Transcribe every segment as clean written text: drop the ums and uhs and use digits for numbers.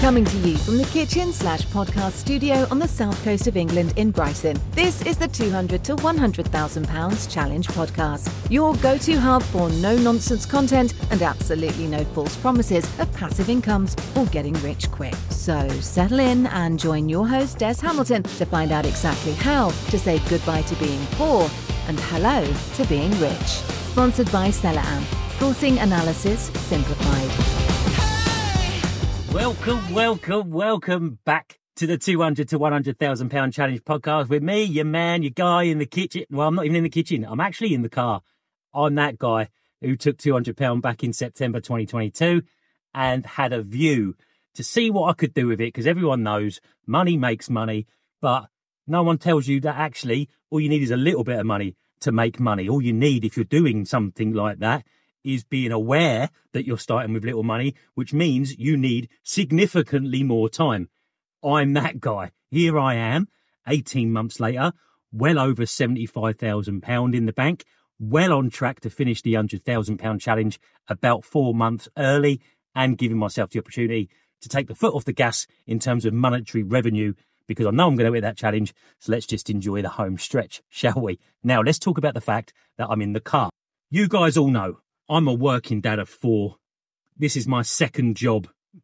Coming to you from the kitchen/podcast studio on the south coast of England in Brighton, this is the 200 to £100,000 Challenge podcast. Your go-to hub for no-nonsense content and absolutely no false promises of passive incomes or getting rich quick. So settle in and join your host Des Hamilton to find out exactly how to say goodbye to being poor and hello to being rich. Sponsored by Seller Amp. Sourcing analysis simplified. Welcome back to the 200 to £100,000 Challenge podcast with me, your man, your guy in the kitchen. Well, I'm not even in the kitchen. I'm actually in the car. I'm that guy who took £200 back in September 2022 and had a view to see what I could do with it, because everyone knows money makes money, but no one tells you that actually all you need is a little bit of money to make money. All you need, if you're doing something like that, is being aware that you're starting with little money, which means you need significantly more time. I'm that guy. Here I am, 18 months later, well over £75,000 in the bank, well on track to finish the £100,000 challenge about 4 months early, and giving myself the opportunity to take the foot off the gas in terms of monetary revenue, because I know I'm going to hit that challenge. So let's just enjoy the home stretch, shall we? Now, let's talk about the fact that I'm in the car. You guys all know I'm a working dad of 4. This is my second job.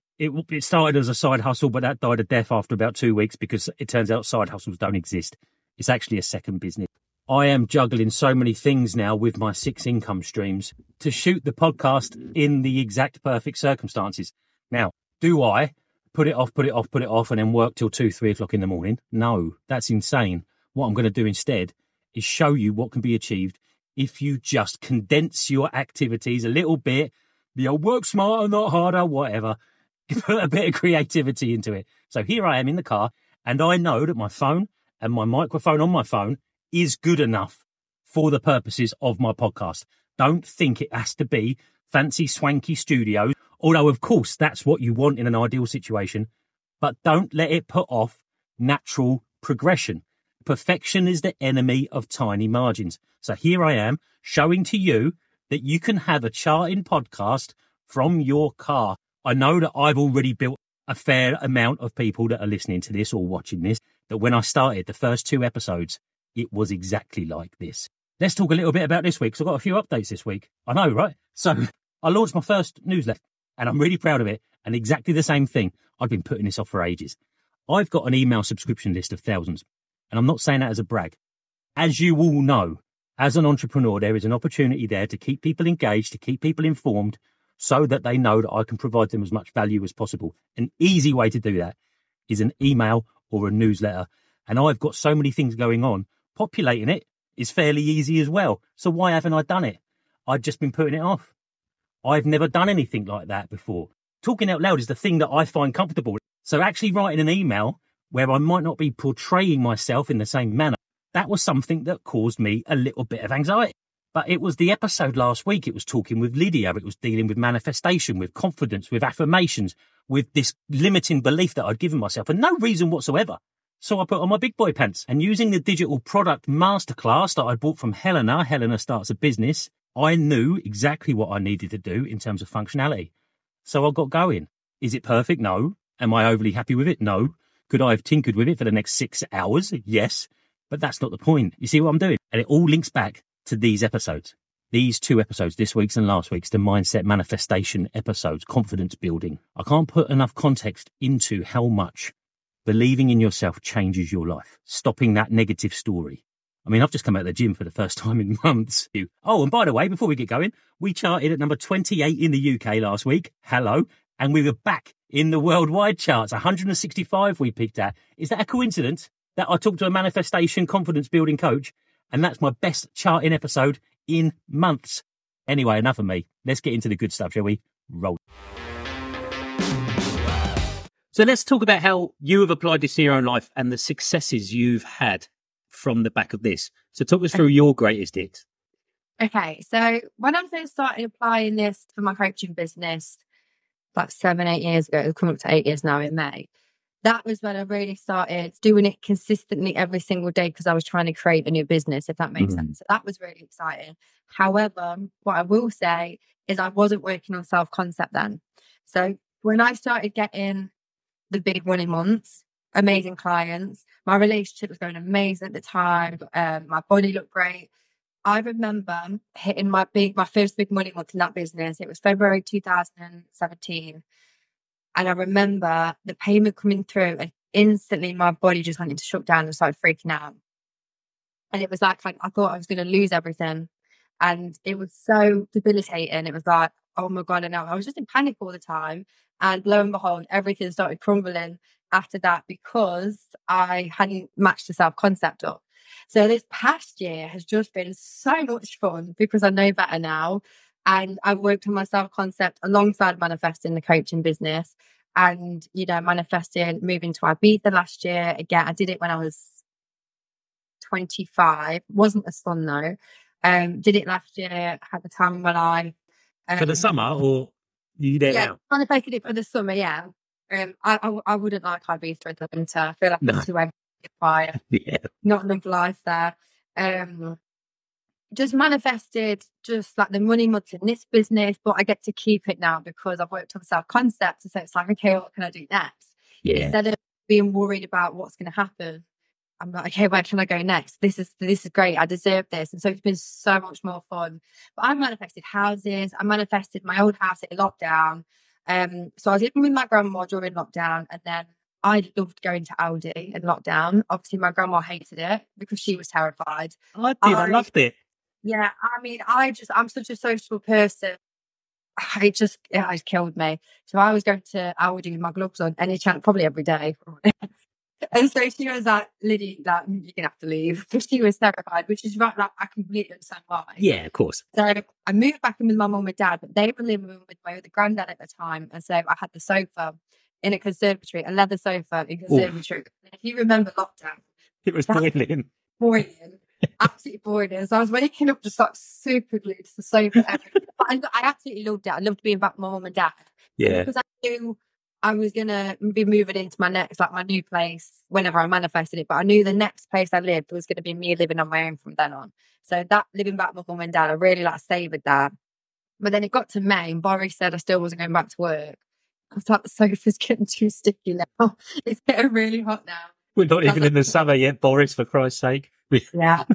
It started as a side hustle, but that died a death after about 2 weeks because it turns out side hustles don't exist. It's actually a second business. I am juggling so many things now with my 6 income streams to shoot the podcast in the exact perfect circumstances. Now, do I put it off, and then work till 2, 3 o'clock in the morning? No, that's insane. What I'm going to do instead is show you what can be achieved if you just condense your activities a little bit. Work smarter, not harder, whatever. Put a bit of creativity into it. So here I am in the car, and I know that my phone and my microphone on my phone is good enough for the purposes of my podcast. Don't think it has to be fancy, swanky studios, although, of course, that's what you want in an ideal situation. But don't let it put off natural progression. Perfection is the enemy of tiny margins. So here I am showing to you that you can have a charting podcast from your car. I know that I've already built a fair amount of people that are listening to this or watching this, that when I started the first 2 episodes, it was exactly like this. Let's talk a little bit about this week, because I've got a few updates this week. I know, right? So I launched my first newsletter, and I'm really proud of it. And exactly the same thing. I've been putting this off for ages. I've got an email subscription list of thousands. And I'm not saying that as a brag. As you all know, as an entrepreneur, there is an opportunity there to keep people engaged, to keep people informed, so that they know that I can provide them as much value as possible. An easy way to do that is an email or a newsletter. And I've got so many things going on. Populating it is fairly easy as well. So why haven't I done it? I've just been putting it off. I've never done anything like that before. Talking out loud is the thing that I find comfortable. So actually writing an email where I might not be portraying myself in the same manner, that was something that caused me a little bit of anxiety. But it was the episode last week. It was talking with Lydia. It was dealing with manifestation, with confidence, with affirmations, with this limiting belief that I'd given myself for no reason whatsoever. So I put on my big boy pants, and using the digital product masterclass that I bought from Helena Starts a Business, I knew exactly what I needed to do in terms of functionality. So I got going. Is it perfect? No. Am I overly happy with it? No. Could I have tinkered with it for the next 6 hours? Yes. But that's not the point. You see what I'm doing? And it all links back to these episodes. These 2 episodes, this week's and last week's, the mindset manifestation episodes, confidence building. I can't put enough context into how much believing in yourself changes your life. Stopping that negative story. I mean, I've just come out of the gym for the first time in months. Oh, and by the way, before we get going, we charted at number 28 in the UK last week. Hello. And we were back in the worldwide charts. 165 we picked at. Is that a coincidence that I talked to a manifestation confidence building coach, and that's my best charting episode in months? Anyway, enough of me. Let's get into the good stuff, shall we? Roll. So let's talk about how you have applied this to your own life and the successes you've had from the back of this. So talk us through your greatest hits. Okay, so when I first started applying this for my coaching business, like 7-8 years ago, it's coming up to 8 years now in May, that was when I really started doing it consistently every single day, because I was trying to create a new business, if that makes sense. So that was really exciting. However, what I will say is I wasn't working on self-concept then. So when I started getting the big money months, amazing clients. My relationship was going amazing at the time. My body looked great. I remember hitting my first big money month in that business. It was February 2017. And I remember the payment coming through and instantly my body just wanted to shut down and started freaking out. And it was like I thought I was going to lose everything. And it was so debilitating. It was like, oh my God, I was just in panic all the time. And lo and behold, everything started crumbling after that because I hadn't matched the self-concept up. So this past year has just been so much fun because I know better now. And I've worked on my self-concept alongside manifesting the coaching business and, manifesting moving to Ibiza last year. Again, I did it when I was 25. Wasn't as fun though. Did it last year, had the time of my life. For the summer, or you there now? Kind of making it for the summer, yeah. I wouldn't like Ibiza in the winter. I feel like it's too quiet. Yeah. Not enough life there. Just manifested just like the money months in this business, but I get to keep it now because I've worked on self-concept. So it's like, okay, what can I do next? Yeah. Instead of being worried about what's going to happen, I'm like, okay, where can I go next? This is great. I deserve this. And so it's been so much more fun. But I manifested houses. I manifested my old house in lockdown. So I was living with my grandma during lockdown, and then I loved going to Aldi in lockdown. Obviously, my grandma hated it because she was terrified. I did. I loved it. Yeah, I mean, I'm such a social person. It killed me. So I was going to Aldi with my gloves on any chance, probably every day. And so she was like, Liddy, like, you're going to have to leave. Because she was terrified, which is right. Like, I completely understand why. Yeah, of course. So I moved back in with my mum and dad, but they were living with my other granddad at the time. And so I had the sofa in a conservatory, a leather sofa in a conservatory. If you remember lockdown, it was boiling. Absolutely boiling. So I was waking up just like super glued to the sofa. I absolutely loved it. I loved being back with my mum and dad. Yeah. Because I knew I was going to be moving into my new place whenever I manifested it. But I knew the next place I lived was going to be me living on my own from then on. So that living back with mum and dad, I really savoured that. But then it got to May and Boris said I still wasn't going back to work. I was like, the sofa's getting too sticky now. It's getting really hot now. We're not even in the summer yet, Boris, for Christ's sake. Yeah.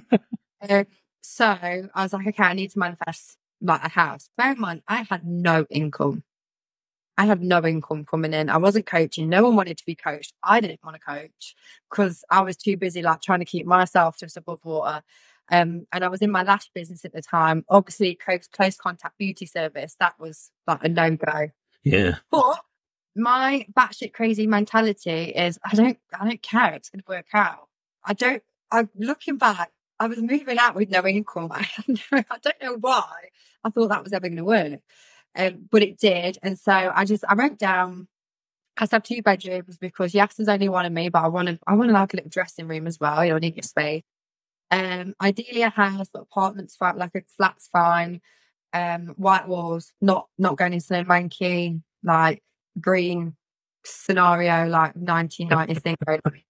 So I was like, okay, I need to manifest like a house. Bear in mind, I had no income. I had no income coming in. I wasn't coaching. No one wanted to be coached. I didn't want to coach because I was too busy trying to keep myself just above water. And I was in my lash business at the time. Obviously, close contact beauty service. That was like a no-go. Yeah. But my batshit crazy mentality is I don't care. It's going to work out. I'm looking back. I was moving out with no income. I don't know why I thought that was ever going to work. But it did. And so I wrote down, I have 2 bedrooms because yes, there's only one of me, but I want like a little dressing room as well. You know, I need your space. Ideally a house, but apartments fine, like a flat's fine. White walls, not going into no manky, like green scenario, like 1990s thing.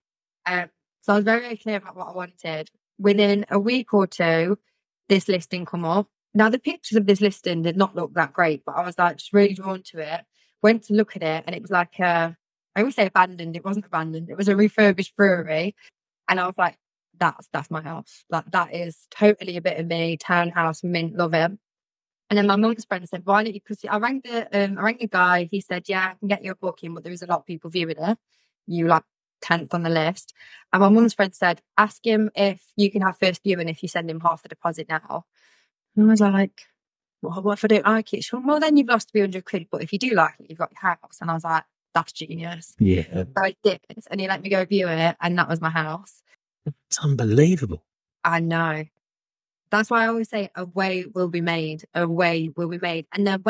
So I was very, very clear about what I wanted. Within a week or two, this listing come up. Now, the pictures of this listing did not look that great, but I was like just really drawn to it. Went to look at it, and it was like I always say abandoned. It wasn't abandoned. It was a refurbished brewery, and I was like, "That's my house. Like that is totally a bit of me. Townhouse, mint, love it." And then my mum's friend said, "Why don't you?" Because I rang the guy. He said, "Yeah, I can get you a booking, but there is a lot of people viewing it. You like 10th on the list." And my mum's friend said, "Ask him if you can have first viewing if you send him half the deposit now." And I was like, well, what if I don't like it? She went, well, then you've lost £300, but if you do like it, you've got your house. And I was like, that's genius. Yeah. So I did. And he let me go view it, and that was my house. It's unbelievable. I know. That's why I always say a way will be made. A way will be made. And then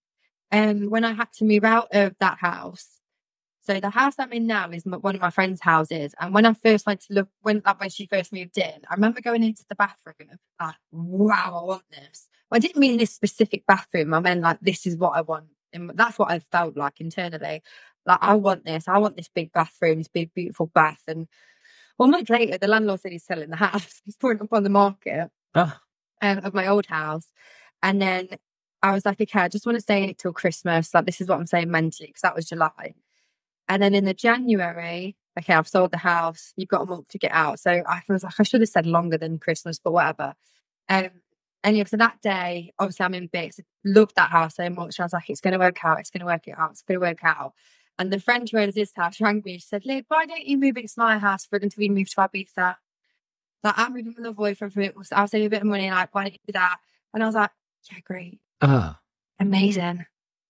when I had to move out of that house, so the house I'm in now is one of my friend's houses. And when I first went to look, when she first moved in, I remember going into the bathroom and like, wow, I want this. Well, I didn't mean this specific bathroom. I meant like, this is what I want. And that's what I felt like internally. Like, I want this. I want this big bathroom, this big, beautiful bath. And 1 month later, the landlord said he's selling the house. He's putting it up on the market of my old house. And then I was like, okay, I just want to stay in it till Christmas. Like, this is what I'm saying mentally, because that was July. And then in the January, okay, I've sold the house. You've got a month to get out. So I was like, I should have said longer than Christmas, but whatever. And yeah, so that day, obviously I'm in bits. Loved that house so much. I was like, it's going to work out. It's going to work out. It's going to work out. And the friend who owns this house rang me. She said, Liv, why don't you move into my house for until we move to Ibiza? Like, I'm moving with a boyfriend for it. I'll save you a bit of money. Like, why don't you do that? And I was like, yeah, great. Amazing.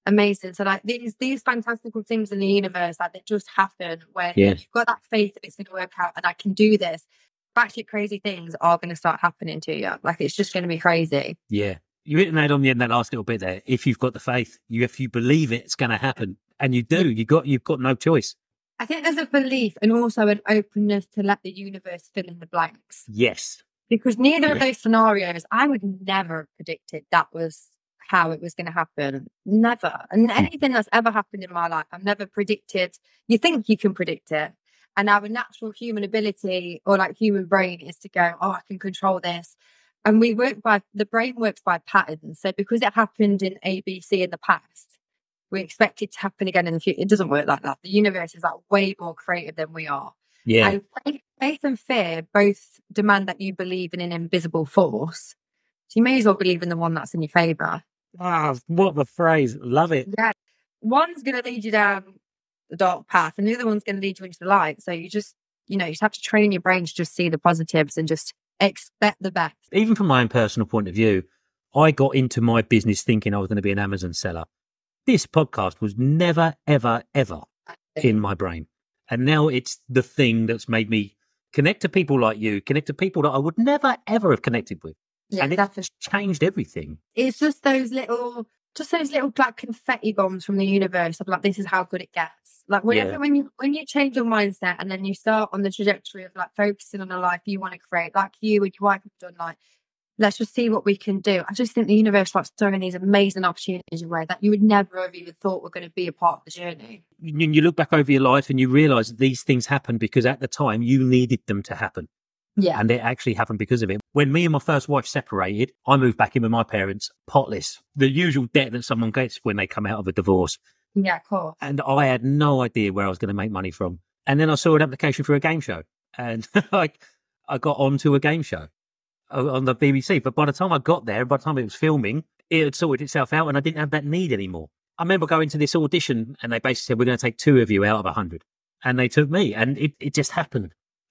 So like these fantastical things in the universe, like, that just happen when you've got that faith that it's going to work out and I can do this. Batshit crazy things are going to start happening to you. Like, it's just going to be crazy. Yeah. You hit the nail on the end, that last little bit there. If you've got the faith, if you believe it's going to happen, and you do, you've got no choice. I think there's a belief and also an openness to let the universe fill in the blanks. Yes. Because neither of those scenarios, I would never have predicted that was how it was going to happen. Never. And anything that's ever happened in my life, I've never predicted. You think you can predict it. And our natural human ability, or like human brain, is to go, oh, I can control this. And the brain works by patterns. So because it happened in ABC in the past, we expect it to happen again in the future. It doesn't work like that. The universe is like way more creative than we are. Yeah. And faith and fear both demand that you believe in an invisible force. So you may as well believe in the one that's in your favour. Ah, what a phrase. Love it. Yeah. One's going to lead you down the dark path and the other one's going to lead you into the light. So you just have to train your brain to just see the positives and just expect the best. Even from my own personal point of view, I got into my business thinking I was going to be an Amazon seller. This podcast was never, ever, ever in my brain. And now it's the thing that's made me connect to people like you, connect to people that I would never, ever have connected with. Yeah, and it's changed everything. It's just those little black confetti bombs from the universe of like, this is how good it gets. Like when you change your mindset and then you start on the trajectory of like focusing on a life you want to create, like you and your wife have done, like, let's just see what we can do. I just think the universe starts throwing these amazing opportunities your way that you would never have even thought were going to be a part of the journey. You look back over your life and you realise that these things happen because at the time you needed them to happen. Yeah. And it actually happened because of it. When me and my first wife separated, I moved back in with my parents, potless. The usual debt that someone gets when they come out of a divorce. Yeah, of course. And I had no idea where I was going to make money from. And then I saw an application for a game show. And I got onto a game show on the BBC. But by the time I got there, by the time it was filming, it had sorted itself out and I didn't have that need anymore. I remember going to this audition and they basically said, we're going to take 2 of you out of 100. And they took me and it just happened.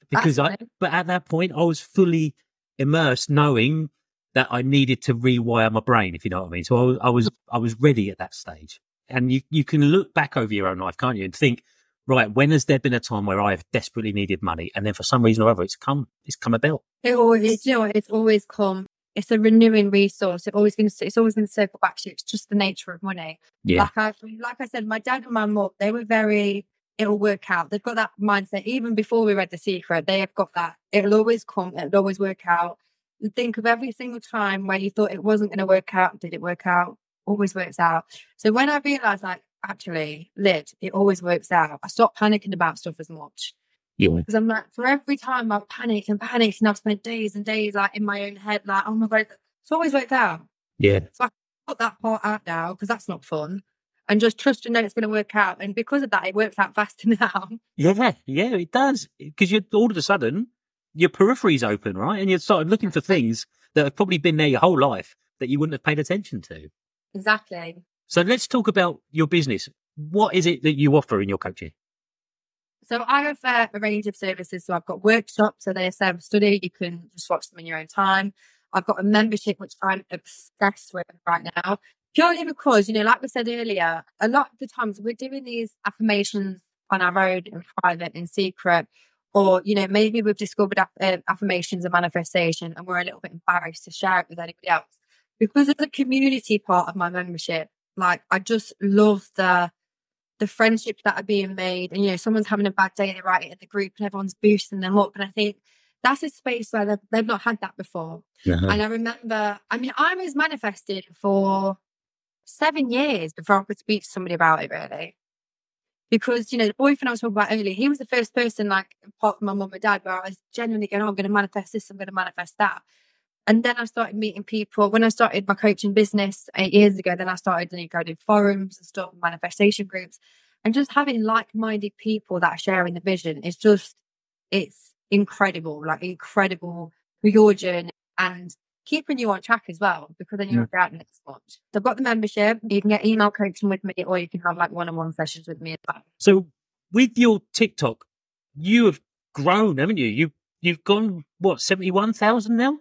But at that point, I was fully immersed, knowing that I needed to rewire my brain, if you know what I mean. So I was ready at that stage. And you can look back over your own life, can't you, and think, right, when has there been a time where I have desperately needed money, and then for some reason or other, it's come about. It's always come. It's a renewing resource. It's always going to circle back to you. It's just the nature of money. Yeah. Like I said, my dad and my mum, they were very. It'll work out. They've got that mindset. Even before we read The Secret, they have got that. It'll always come. It'll always work out. Think of every single time where you thought it wasn't going to work out. Did it work out? Always works out. So when I realised, like, actually, Liv, it always works out, I stopped panicking about stuff as much. Yeah. Because I'm like, for every time I've panicked and I've spent days and days like in my own head, like, oh my God, it's always worked out. Yeah. So I put that part out now because that's not fun. And just trust and know it's going to work out. And because of that, it works out faster now. Yeah, it does. Because all of a sudden, your periphery's open, right? And you started looking for things that have probably been there your whole life that you wouldn't have paid attention to. Exactly. So let's talk about your business. What is it that you offer in your coaching? So I have a range of services. So I've got workshops, so they're self-study. You can just watch them in your own time. I've got a membership, which I'm obsessed with right now. Purely because, like we said earlier, a lot of the times we're doing these affirmations on our own in private, in secret, or, maybe we've discovered affirmations and manifestation and we're a little bit embarrassed to share it with anybody else. Because there's a community part of my membership, like, I just love the friendships that are being made. And, someone's having a bad day, they write it in the group and everyone's boosting them up. And I think that's a space where they've not had that before. Uh-huh. And I remember, I was manifested for 7 years before I could speak to somebody about it, really. Because, the boyfriend I was talking about earlier, he was the first person, like, apart from my mum and dad, where I was genuinely going, oh, I'm going to manifest this, I'm going to manifest that. And then I started meeting people. When I started my coaching business 8 years ago, then I started going to forums and stuff, manifestation groups. And just having like-minded people that are sharing the vision is it's incredible for your journey and keeping you on track as well, because then you're out next month. So I've got the membership. You can get email coaching with me, or you can have like one-on-one sessions with me as well. So with your TikTok, you have grown, haven't you? You've gone, what, 71,000 now?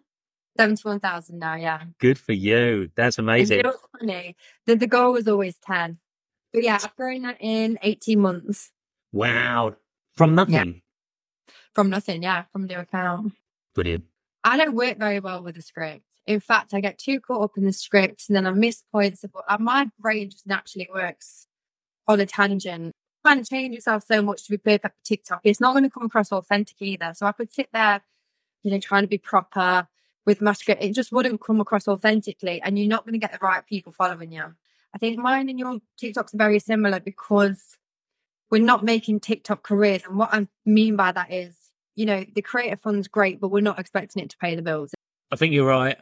71,000 now, yeah. Good for you. That's amazing. It's funny. The goal was always 10. But yeah, I've grown that in 18 months. Wow. From nothing? Yeah. From nothing, yeah. From the account. Brilliant. I don't work very well with the script. In fact, I get too caught up in the script and then I miss points. My brain just naturally works on a tangent. You can't change yourself so much to be perfect for TikTok. It's not going to come across authentic either. So I could sit there, trying to be proper with my script. It just wouldn't come across authentically, and you're not going to get the right people following you. I think mine and your TikToks are very similar because we're not making TikTok careers. And what I mean by that is, the creator fund's great, but we're not expecting it to pay the bills. I think you're right.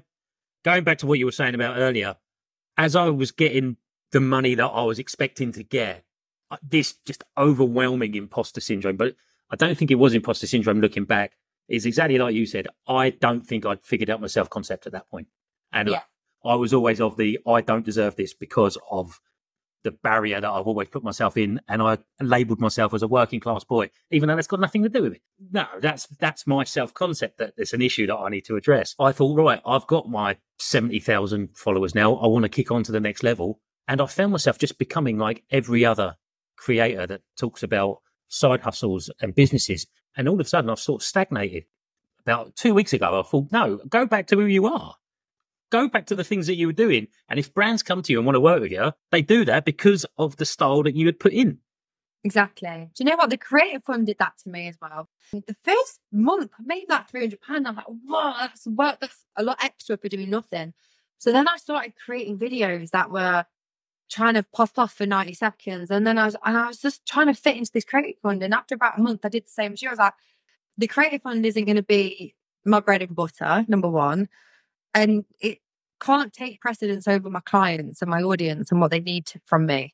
Going back to what you were saying about earlier, as I was getting the money that I was expecting to get, this just overwhelming imposter syndrome, but I don't think it was imposter syndrome looking back. It's exactly like you said. I don't think I'd figured out my self-concept at that point. And I was always of the, I don't deserve this because of the barrier that I've always put myself in. And I labelled myself as a working class boy, even though that's got nothing to do with it. No, that's my self-concept, that it's an issue that I need to address. I thought, right, I've got my 70,000 followers now. I want to kick on to the next level. And I found myself just becoming like every other creator that talks about side hustles and businesses. And all of a sudden I've sort of stagnated. About 2 weeks ago, I thought, no, go back to who you are. Go back to the things that you were doing. And if brands come to you and want to work with you, they do that because of the style that you had put in. Exactly. Do you know what? The Creative Fund did that to me as well. The first month, I made that £300. I'm like, wow, that's a lot extra for doing nothing. So then I started creating videos that were trying to pop off for 90 seconds. And then I was just trying to fit into this Creative Fund. And after about a month, I did the same as you. I was like, the Creative Fund isn't going to be my bread and butter, number one. And it can't take precedence over my clients and my audience and what they need from me.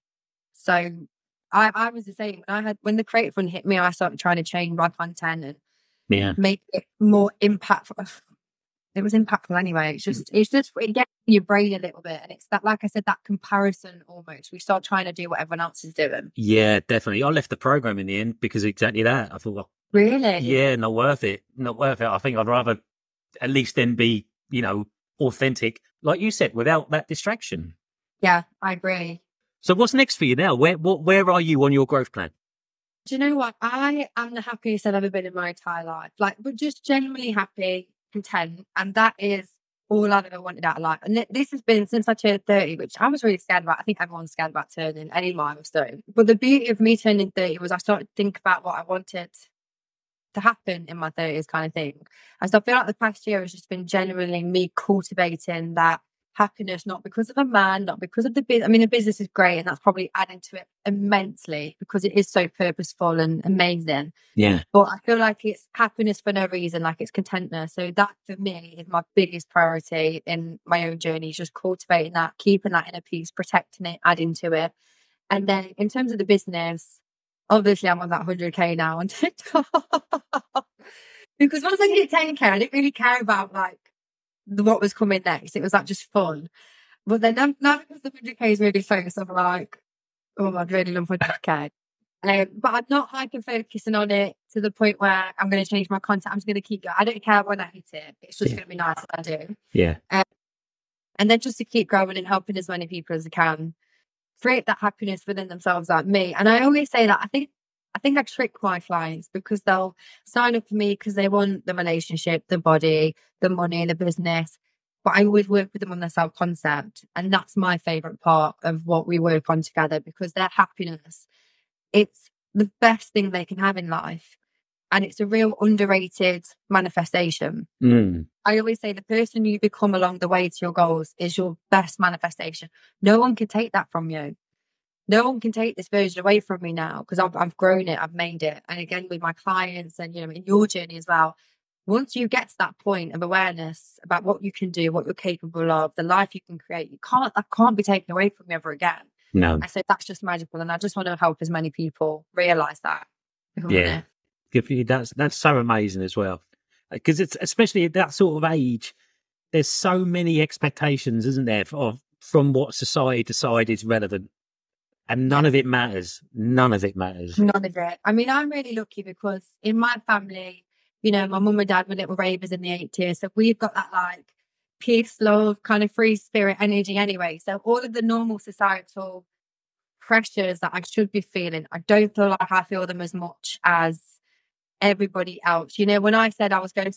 So I was the same. When the Creative Fund hit me, I started trying to change my content and make it more impactful. It was impactful anyway. It gets in your brain a little bit. And it's that, like I said, that comparison almost. We start trying to do what everyone else is doing. Yeah, definitely. I left the program in the end because exactly that. I thought, well, really? Yeah, not worth it. Not worth it. I think I'd rather at least then be, authentic, like you said, without that distraction. Yeah, I agree. So what's next for you now? Where are you on your growth plan? Do you know what? I am the happiest I've ever been in my entire life. But just genuinely happy, content. And that is all I've ever wanted out of life. And this has been since I turned 30, which I was really scared about. I think everyone's scared about turning any milestone. But the beauty of me turning 30 was I started to think about what I wanted to happen in my 30s kind of thing. And so I feel like the past year has just been genuinely me cultivating that happiness, not because of a man, not because of the business. I mean, the business is great and that's probably adding to it immensely because it is so purposeful and amazing. Yeah. But I feel like it's happiness for no reason, like it's contentness. So that for me is my biggest priority in my own journey, just cultivating that, keeping that inner peace, protecting it, adding to it. And then in terms of the business, obviously I'm on that 100k now on TikTok. Because once I hit 10k, I didn't really care about what was coming next. It was just fun. But then now because the 100k is really focused, I'm like, oh, I'd really love 100k. But I'm not hyper focusing on it to the point where I'm going to change my content. I'm just going to keep going. I don't care when I hit it. It's just going to be nice if I do. Yeah. And then just to keep growing and helping as many people as I can, create that happiness within themselves, like me. And I always say that I think I trick my clients because they'll sign up for me because they want the relationship, the body, the money, the business. But I always work with them on their self-concept. And that's my favourite part of what we work on together, because their happiness, it's the best thing they can have in life. And it's a real underrated manifestation. I always say the person you become along the way to your goals is your best manifestation. No one can take that from you. No one can take this version away from me now because I've grown it, I've made it. And again, with my clients and, in your journey as well, once you get to that point of awareness about what you can do, what you're capable of, the life you can create, that can't be taken away from you ever again. No. I say that's just magical, and I just want to help as many people realise that. if I'm Yeah. honest. Good for you. That's so amazing as well. Because it's especially at that sort of age, there's so many expectations, isn't there, from what society decides is relevant. And none of it matters. None of it matters. None of it. I mean, I'm really lucky because in my family, you know, my mum and dad were little ravers in the 80s. So we've got that like peace, love, kind of free spirit energy anyway. So all of the normal societal pressures that I should be feeling, I don't feel like I feel them as much as everybody else. You know, when I said I was going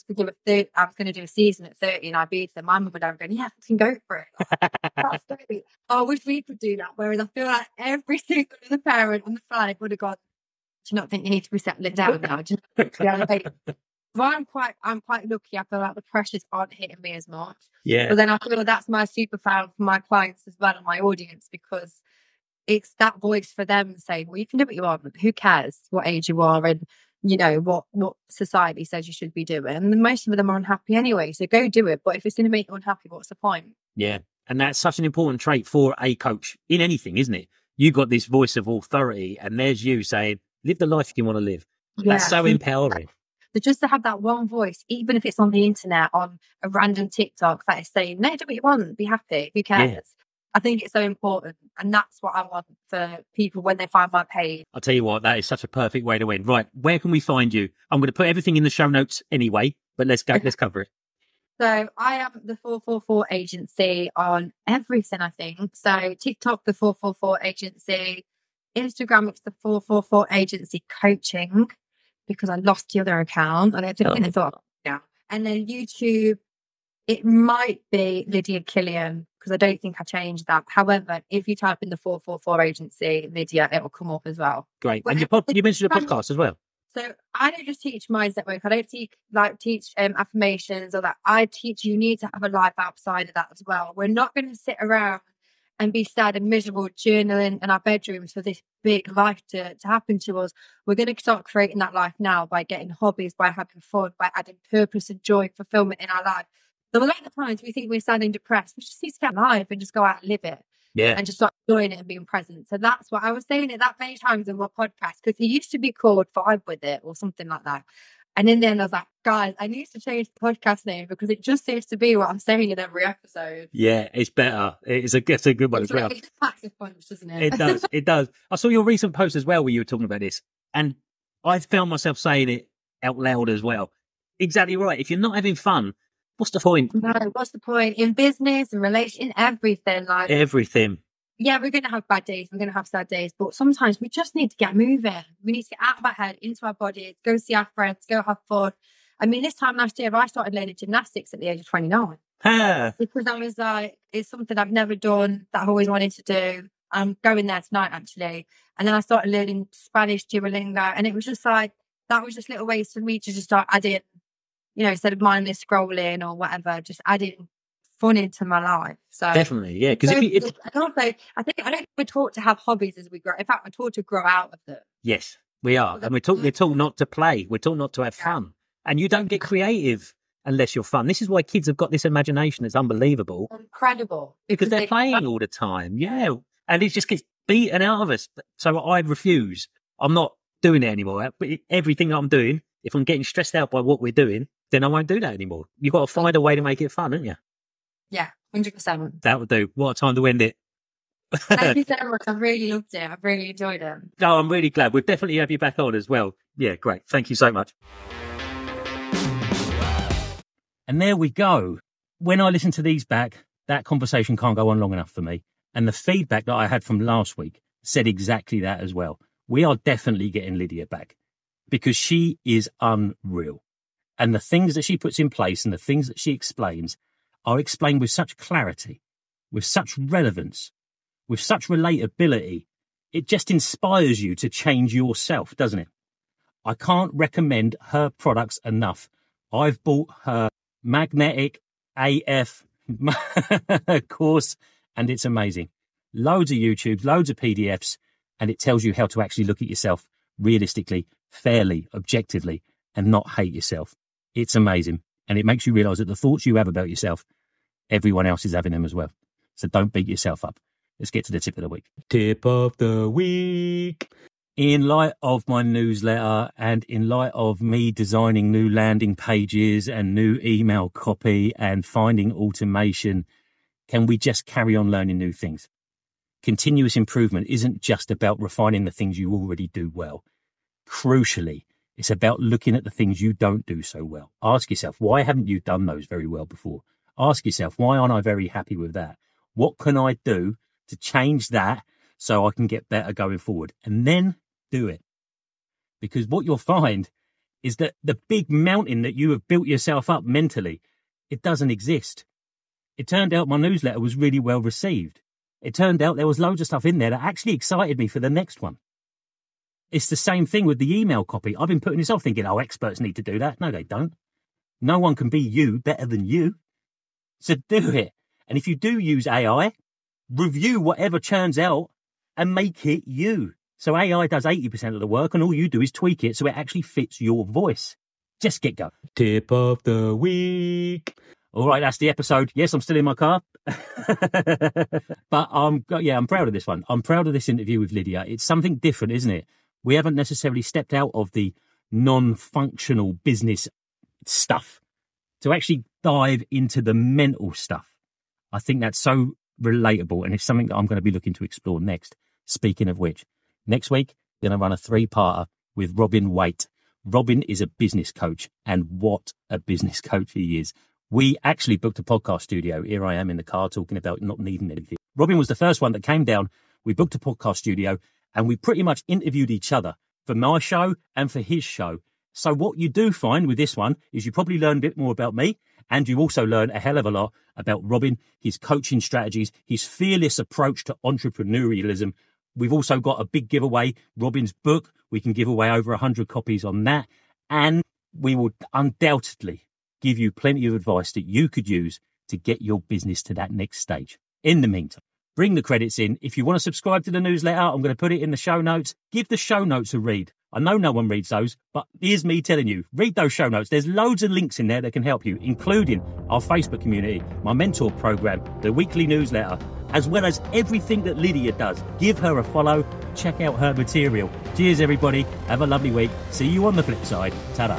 to do a season at 30 in Ibiza, my mum and dad were going, yeah, I can go for it. That's great. I wish we could do that. Whereas I feel like every single other parent on the planet would have gone, do you not think you need to be settling down now? Do you know, well, I'm quite lucky. I feel like the pressures aren't hitting me as much. Yeah. But then I feel that's my superpower for my clients as well and my audience, because it's that voice for them saying, well, you can do what you want. Who cares what age you are and, you know, what society says you should be doing. And most of them are unhappy anyway. So go do it. But if it's going to make you unhappy, what's the point? Yeah. And that's such an important trait for a coach in anything, isn't it? You got this voice of authority and there's you saying, live the life you want to live. That's so empowering. So just to have that one voice, even if it's on the internet, on a random TikTok that is saying, no, do what you want, be happy, who cares? Yeah. I think it's so important. And that's what I want for people when they find my page. I'll tell you what, that is such a perfect way to win. Right, where can we find you? I'm going to put everything in the show notes anyway, but let's cover it. So I am the 444 Agency on everything, I think. So TikTok, the 444 Agency. Instagram, it's the 444 Agency Coaching, because I lost the other account. I don't think I thought, yeah. And then YouTube, it might be Lydia Killian, because I don't think I changed that. However, if you type in the 444 Agency, Lydia, it will come up as well. Great. And you mentioned a podcast as well. So I don't just teach mindset work. I don't teach affirmations or that. I teach you need to have a life outside of that as well. We're not going to sit around and be sad and miserable journaling in our bedrooms for this big life to happen to us. We're going to start creating that life now by getting hobbies, by having fun, by adding purpose and joy, fulfillment in our life. So a lot of times we think we're sad and depressed. We just need to get alive and just go out and live it. Yeah. And just start enjoying it and being present. So that's what I was saying it that many times in my podcast, because it used to be called Vibe With It or something like that. And in the end, I was like, guys, I need to change the podcast name because it just seems to be what I'm saying in every episode. Yeah, it's better. It's a good one as well. It just packs a punch, doesn't it? It does. It does. I saw your recent post as well where you were talking about this, and I found myself saying it out loud as well. Exactly right. If you're not having fun, what's the point? No, what's the point? In business and relation, in everything. Like everything. Yeah, we're going to have bad days. We're going to have sad days. But sometimes we just need to get moving. We need to get out of our head, into our bodies, go see our friends, go have fun. I mean, this time last year, I started learning gymnastics at the age of 29. Because I was like, it's something I've never done that I've always wanted to do. I'm going there tonight, actually. And then I started learning Spanish, Duolingo. And it was just like, that was just little ways for me to just start adding, you know, instead of mindless scrolling or whatever, just adding fun into my life. So definitely, yeah. Because and also, I don't we're taught to have hobbies as we grow. In fact, we're taught to grow out of them. Yes, we are, and we're taught not to play. We're taught not to have fun, and you don't get creative unless you're fun. This is why kids have got this imagination that's unbelievable, incredible, because they're playing all the time. Yeah, and it just gets beaten out of us. So I refuse. I'm not doing it anymore. But everything I'm doing, if I'm getting stressed out by what we're doing, then I won't do that anymore. You've got to find a way to make it fun, haven't you? Yeah, 100%. That would do. What a time to end it. Thank you so much. I've really loved it. I've really enjoyed it. No, I'm really glad. We'll definitely have you back on as well. Yeah, great. Thank you so much. And there we go. When I listen to these back, that conversation can't go on long enough for me. And the feedback that I had from last week said exactly that as well. We are definitely getting Lydia back because she is unreal. And the things that she puts in place and the things that she explains are explained with such clarity, with such relevance, with such relatability. It just inspires you to change yourself, doesn't it? I can't recommend her products enough. I've bought her Magnetic AF course and it's amazing. Loads of YouTubes, loads of PDFs, and it tells you how to actually look at yourself realistically, fairly, objectively, and not hate yourself. It's amazing. And it makes you realize that the thoughts you have about yourself, everyone else is having them as well. So don't beat yourself up. Let's get to the tip of the week. Tip of the week. In light of my newsletter and in light of me designing new landing pages and new email copy and finding automation, can we just carry on learning new things? Continuous improvement isn't just about refining the things you already do well. Crucially, it's about looking at the things you don't do so well. Ask yourself, why haven't you done those very well before? Ask yourself, why aren't I very happy with that? What can I do to change that so I can get better going forward? And then do it. Because what you'll find is that the big mountain that you have built yourself up mentally, it doesn't exist. It turned out my newsletter was really well received. It turned out there was loads of stuff in there that actually excited me for the next one. It's the same thing with the email copy. I've been putting this off thinking, experts need to do that. No, they don't. No one can be you better than you. So do it. And if you do use AI, review whatever churns out and make it you. So AI does 80% of the work and all you do is tweak it so it actually fits your voice. Just get going. Tip of the week. All right, that's the episode. Yes, I'm still in my car. But I'm proud of this one. I'm proud of this interview with Lydia. It's something different, isn't it? We haven't necessarily stepped out of the non-functional business stuff to actually dive into the mental stuff. I think that's so relatable, and it's something that I'm going to be looking to explore next. Speaking of which, next week, I'm going to run a 3-parter with Robin Waite. Robin is a business coach, and what a business coach he is. We actually booked a podcast studio. Here I am in the car talking about not needing anything. Robin was the first one that came down. We booked a podcast studio, and we pretty much interviewed each other for my show and for his show. So what you do find with this one is you probably learn a bit more about me, and you also learn a hell of a lot about Robin, his coaching strategies, his fearless approach to entrepreneurialism. We've also got a big giveaway, Robin's book. We can give away over 100 copies on that. And we will undoubtedly give you plenty of advice that you could use to get your business to that next stage. In the meantime, bring the credits in. If you want to subscribe to the newsletter, I'm going to put it in the show notes. Give the show notes a read. I know no one reads those, but here's me telling you, read those show notes. There's loads of links in there that can help you, including our Facebook community, my mentor program, the weekly newsletter, as well as everything that Lydia does. Give her a follow. Check out her material. Cheers, everybody. Have a lovely week. See you on the flip side. Ta-da.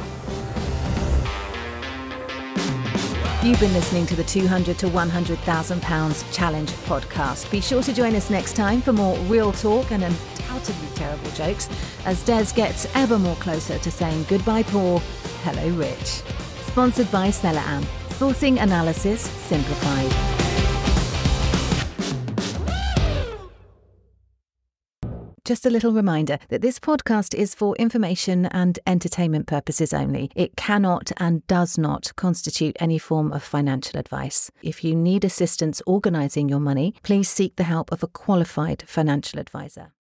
You've been listening to the 200 to 100,000 pounds challenge podcast. Be sure to join us next time for more real talk and undoubtedly terrible jokes as Des gets ever more closer to saying goodbye poor, hello rich. Sponsored by Cellaam. Sourcing analysis simplified. Just a little reminder that this podcast is for information and entertainment purposes only. It cannot and does not constitute any form of financial advice. If you need assistance organising your money, please seek the help of a qualified financial advisor.